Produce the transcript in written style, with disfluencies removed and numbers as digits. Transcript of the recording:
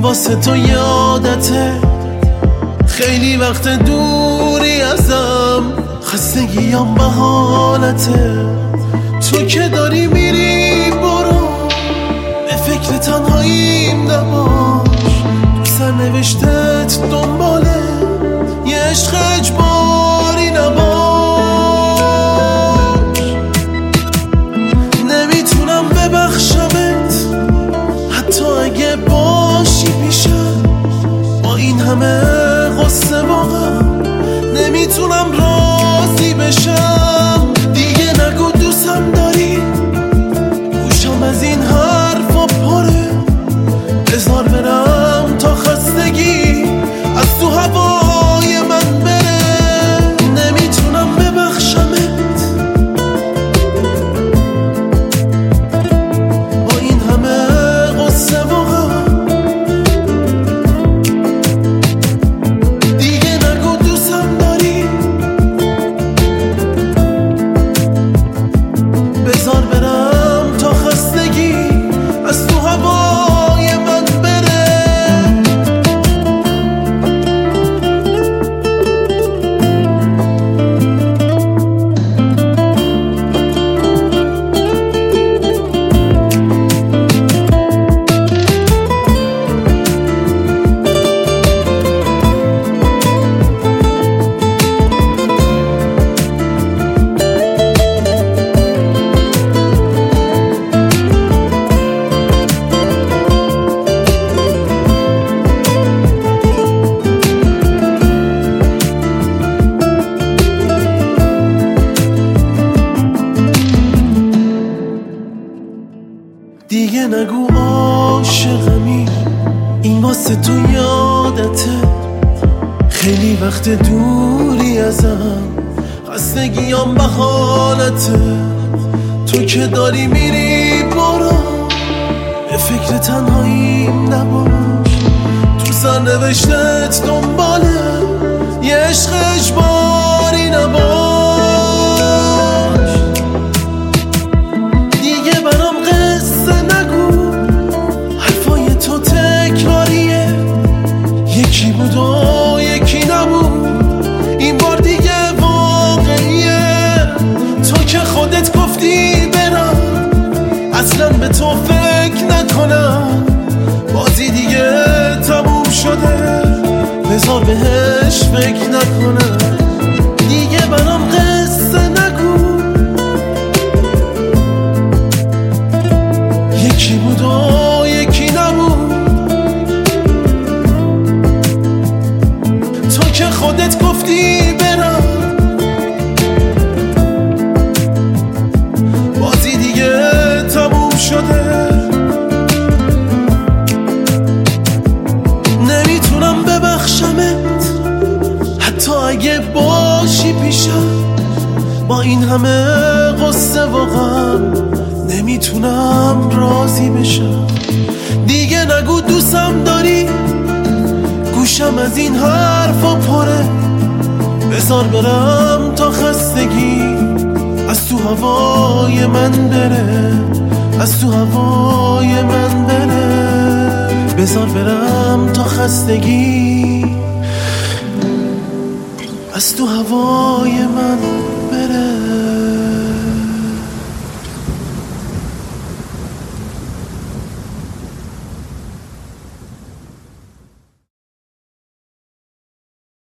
واسه تو یادته، خیلی وقت دوری ازم، خستگیم به حالته. تو که داری میری برو، به فکر تنهاییم نباش، تو سرنوشتت دنباله یه عشق اجباری نباش. نمیتونم ببخشمت حتی اگه باشی پیشم، با این همه غصه واقعا نمیتونم راضی بشم. دیگه نگو دوستم داری، گوشم از این حرفا پره، بذار برم تا خستگی از تو هوای من بره. نمیتونم ببخشمت با این همه غصه واقعا. دیگه نگو دوستم داری، بذار برم تا خستگی از تو هوای من بره. دیگه نگو عاشقمی، این واسه تو یادته، خیلی وقت دوری ازم، خستگیم به حالته. تو که داری میری برو، به فکر تنهاییم نباش، تو سرنوشتت دنباله یه عشق اجباری نباش. دیگه برام قصه نگو، حرفای تو تکراریه، یکی بود و یکی نبود، این بار دیگه واقعیه. تو که خودت گفتی برم، اصلا به تو فکر نکنم، بازی دیگه تموم شده، بذار بهش فکر نکنم. دیگه برام قصه نگو، یکی بود و یکی نبود، تو که خودت گفتی برم، بازی دیگه تموم شده. نمیتونم ببخشمت حتی اگه باشی پیشم، با این همه غصه واقعا نمیتونم راضی بشم. دیگه نگو دوستم داری، گوشم از این حرفا پره، بذار برم تا خستگی از تو هوای من بره، از تو هوای من بره. بذار برم تا خستگی از تو هوای من